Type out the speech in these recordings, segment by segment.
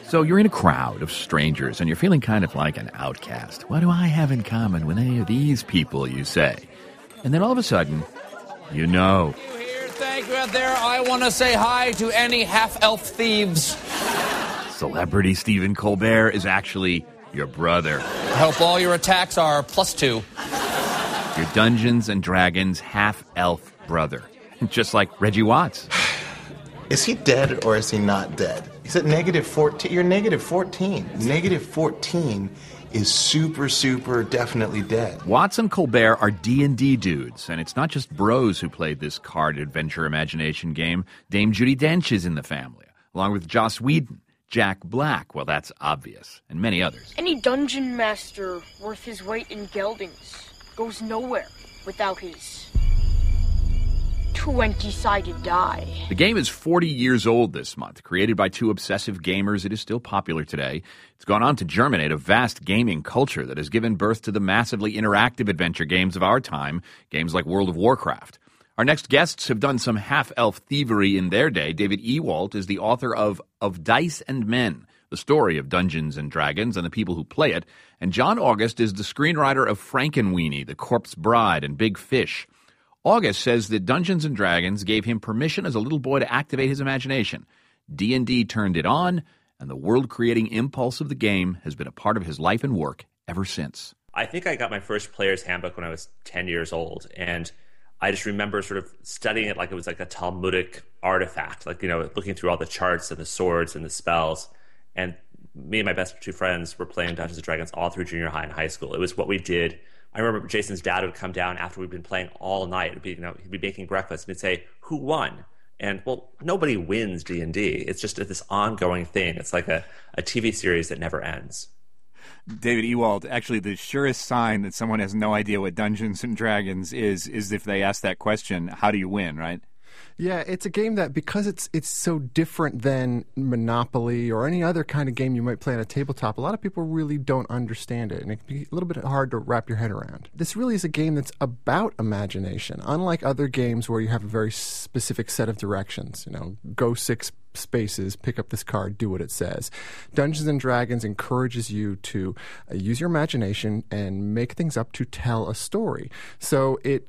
So you're in a crowd of strangers and you're feeling kind of like an outcast. What do I have in common with any of these people, you say? And then all of a sudden, you know. Thank you out there. I want to say hi to any half-elf thieves. Celebrity Stephen Colbert is actually your brother. I hope all your attacks are +2. Your Dungeons & Dragons half-elf brother. Just like Reggie Watts. Is he dead or is he not dead? He's at -14. You're -14. -14 is super definitely dead. Watts and Colbert are D&D dudes, and it's not just bros who played this card adventure imagination game. Dame Judi Dench is in the family, along with Joss Whedon, Jack Black, well, that's obvious, and many others. Any dungeon master worth his weight in geldings goes nowhere without his 20-sided die. The game is 40 years old this month. Created by two obsessive gamers, it is still popular today. It's gone on to germinate a vast gaming culture that has given birth to the massively interactive adventure games of our time, games like World of Warcraft. Our next guests have done some half-elf thievery in their day. David Ewalt is the author of Dice and Men, the story of Dungeons and Dragons and the people who play it. And John August is the screenwriter of Frankenweenie, The Corpse Bride, and Big Fish. August says that Dungeons & Dragons gave him permission as a little boy to activate his imagination. D&D turned it on, and the world-creating impulse of the game has been a part of his life and work ever since. I think I got my first player's handbook when I was 10 years old, and I just remember sort of studying it like it was like a Talmudic artifact, like, you know, looking through all the charts and the swords and the spells. And me and my best two friends were playing Dungeons & Dragons all through junior high and high school. It was what we did. I remember Jason's dad would come down after we'd been playing all night. It'd be, you know, he'd be making breakfast and he'd say, "Who won?" And, well, nobody wins D&D. It's just this ongoing thing. It's like a TV series that never ends. David Ewald, actually the surest sign that someone has no idea what Dungeons & Dragons is if they ask that question, how do you win, right? Yeah, it's a game that, because it's so different than Monopoly or any other kind of game you might play on a tabletop, a lot of people really don't understand it, and it can be a little bit hard to wrap your head around. This really is a game that's about imagination, unlike other games where you have a very specific set of directions. You know, go 6 spaces, pick up this card, do what it says. Dungeons & Dragons encourages you to use your imagination and make things up to tell a story. So it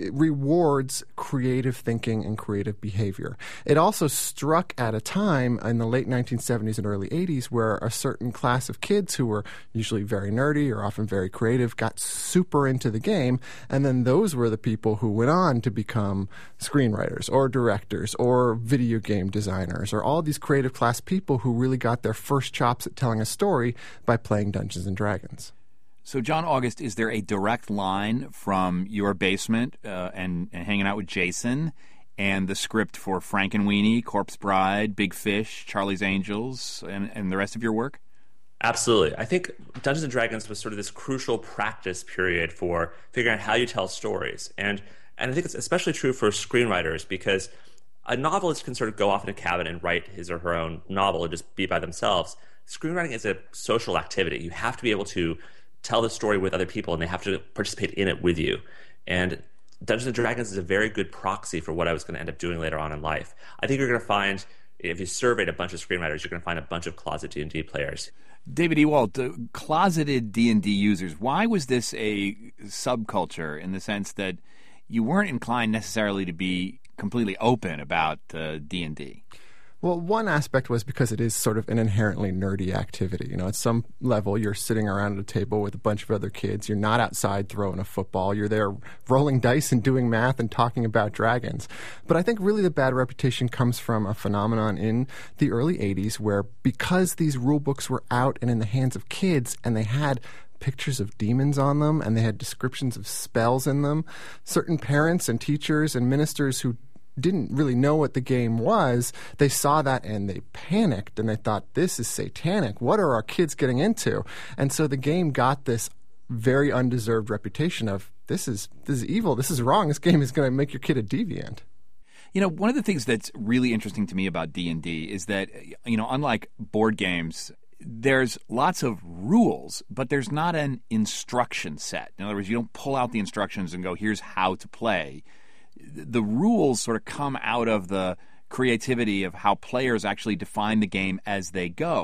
rewards creative thinking and creative behavior. It also struck at a time in the late 1970s and early 80s where a certain class of kids who were usually very nerdy or often very creative got super into the game, and then those were the people who went on to become screenwriters or directors or video game designers or all these creative class people who really got their first chops at telling a story by playing Dungeons & Dragons. So, John August, is there a direct line from your basement and hanging out with Jason and the script for Frankenweenie, Corpse Bride, Big Fish, Charlie's Angels, and the rest of your work? Absolutely. I think Dungeons & Dragons was sort of this crucial practice period for figuring out how you tell stories. And I think it's especially true for screenwriters, because a novelist can sort of go off in a cabin and write his or her own novel and just be by themselves. Screenwriting is a social activity. You have to be able to tell the story with other people, and they have to participate in it with you. And Dungeons & Dragons is a very good proxy for what I was going to end up doing later on in life. I think you're going to find, if you surveyed a bunch of screenwriters, you're going to find a bunch of closet D&D players. David Ewald, closeted D&D users, why was this a subculture in the sense that you weren't inclined necessarily to be completely open about D&D? Well, one aspect was because it is sort of an inherently nerdy activity. You know, at some level, you're sitting around at a table with a bunch of other kids. You're not outside throwing a football. You're there rolling dice and doing math and talking about dragons. But I think really the bad reputation comes from a phenomenon in the early 80s where, because these rule books were out and in the hands of kids and they had pictures of demons on them and they had descriptions of spells in them, certain parents and teachers and ministers who didn't really know what the game was, they saw that and they panicked and they thought, this is satanic. What are our kids getting into? And so the game got this very undeserved reputation of, this is evil, this is wrong, this game is going to make your kid a deviant. You know, one of the things that's really interesting to me about D&D is that, you know, unlike board games, there's lots of rules, but there's not an instruction set. In other words, you don't pull out the instructions and go, here's how to play. The rules sort of come out of the creativity of how players actually define the game as they go.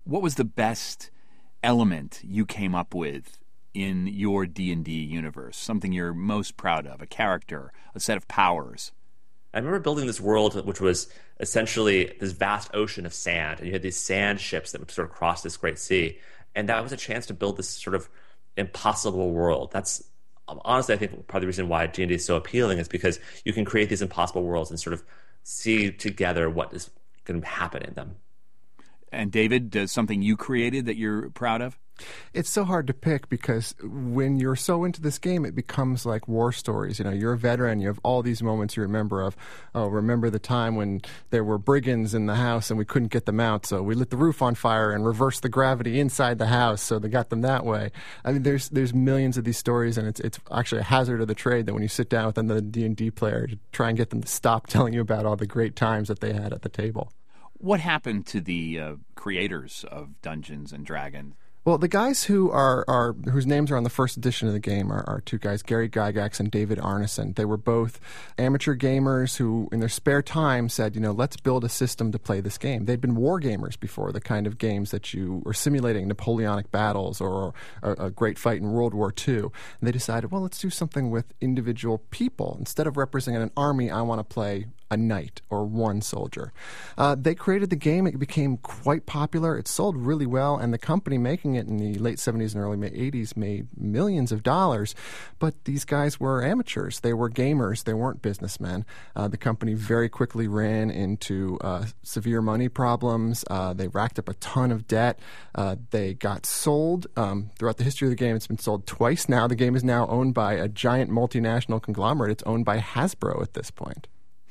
What was the best element you came up with in your D&D universe? Something you're most proud of, a character, a set of powers? I remember building this world which was essentially this vast ocean of sand, and you had these sand ships that would sort of cross this great sea. And that was a chance to build this sort of impossible world. That's honestly, I think, part of the reason why D&D is so appealing is because you can create these impossible worlds and sort of see together what is going to happen in them. And David, something you created that you're proud of? It's so hard to pick because when you're so into this game, it becomes like war stories. You know, you're a veteran. You have all these moments you remember of, oh, remember the time when there were brigands in the house and we couldn't get them out, so we lit the roof on fire and reversed the gravity inside the house, so they got them that way. I mean, there's millions of these stories, and it's actually a hazard of the trade that when you sit down with another D&D player to try and get them to stop telling you about all the great times that they had at the table. What happened to the creators of Dungeons and Dragons? Well, the guys whose names are on the first edition of the game are two guys, Gary Gygax and David Arneson. They were both amateur gamers who, in their spare time, said, let's build a system to play this game. They'd been war gamers before, the kind of games that you were simulating Napoleonic battles or a great fight in World War II. And they decided, well, let's do something with individual people. Instead of representing an army, I want to play a knight or one soldier. They created the game. It became quite popular. It sold really well, and the company making it in the late 70s and early 80s made millions of dollars. But these guys were amateurs. They were gamers. They weren't businessmen. The company very quickly ran into severe money problems. They racked up a ton of debt. They got sold. Throughout the history of the game, it's been sold twice now. The game is now owned by a giant multinational conglomerate. It's owned by Hasbro at this point.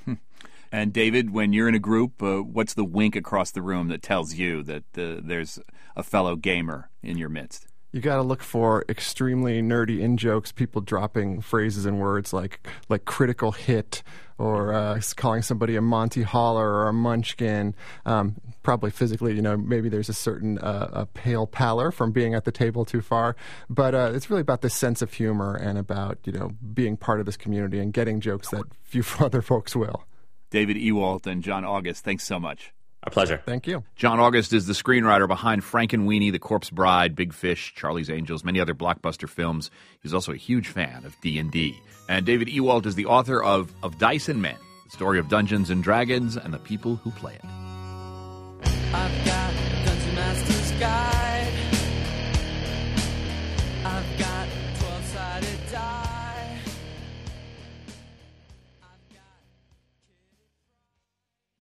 And David, when you're in a group, what's the wink across the room that tells you that there's a fellow gamer in your midst? You got to look for extremely nerdy in-jokes, people dropping phrases and words like critical hit or calling somebody a Monty Holler or a munchkin. Probably physically, maybe there's a certain a pale pallor from being at the table too far. But it's really about this sense of humor and about, being part of this community and getting jokes that few other folks will. David Ewalt and John August, thanks so much. Our pleasure. Thank you. John August is the screenwriter behind Frankenweenie, The Corpse Bride, Big Fish, Charlie's Angels, many other blockbuster films. He's also a huge fan of D&D. And David Ewalt is the author of Dice and Men, the story of Dungeons and Dragons and the people who play it. I've got